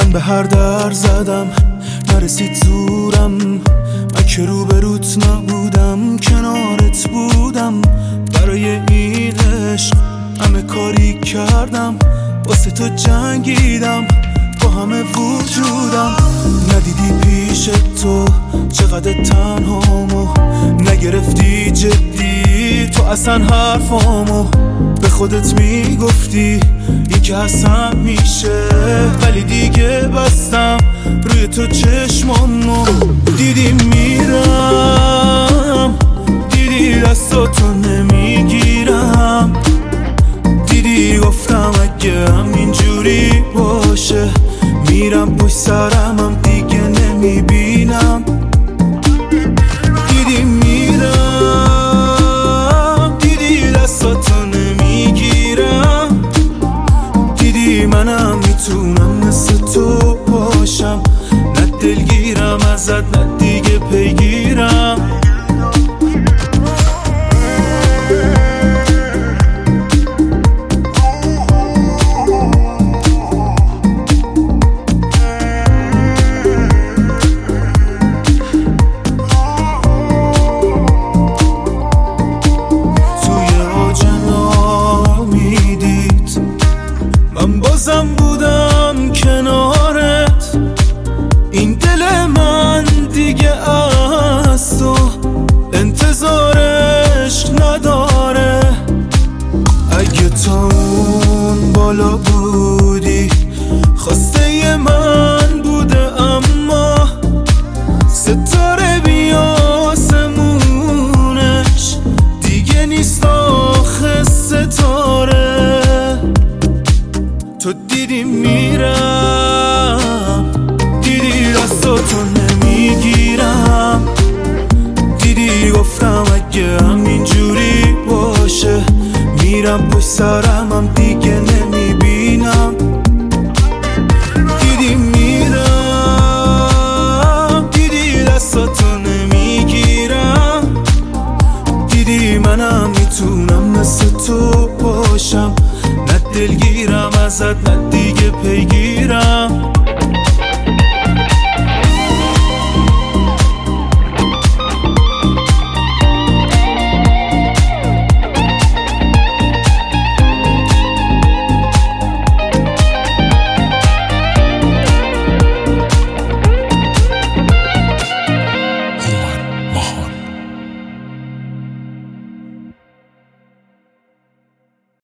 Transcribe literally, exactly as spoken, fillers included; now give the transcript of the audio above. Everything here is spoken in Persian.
من به هر در زدم نرسید زورم، من که روبروت نبودم کنارت بودم. برای این عشق همه کاری کردم، واسه تو جنگیدم با همه وجودم. ندیدی پیش تو چقدر تنهامو، نگرفتی جدی تو اصلا حرفامو. به خودت میگفتی این که اصلا میشه، ولی دیگه بستم روی تو چشمامو. دیدی میرم، دیدی دستاتو نمیگیرم، دیدی گفتم اگه همینجوری باشه میرم پشت سرمم دیگه نمیبینم. دیدی میرم، دیدی دستاتو نمیگیرم، دیدی منم میتونم مثل تو باشم، نه دلگیرم ازت نه دیگه پیگیرم. بازم بودم کنارت، این دل من دیگه از تو انتظارش نداره. اگه تا اون بالا بودی خواسته من بوده، اما ستاره بی آسمونش دیگه نیست آخه ستاره. تو دیدی میرم، دیدی دستاتو نمیگیرم، دیدی گفتم اگه همینجوری باشه میرم پشت سرمم دیگه نمیبینم. دیدی میرم، دیدی دستاتو نمیگیرم، دیدی منم میتونم مثل تو باشم، نه دلگیرم ازت نه دیگه پیگیرم.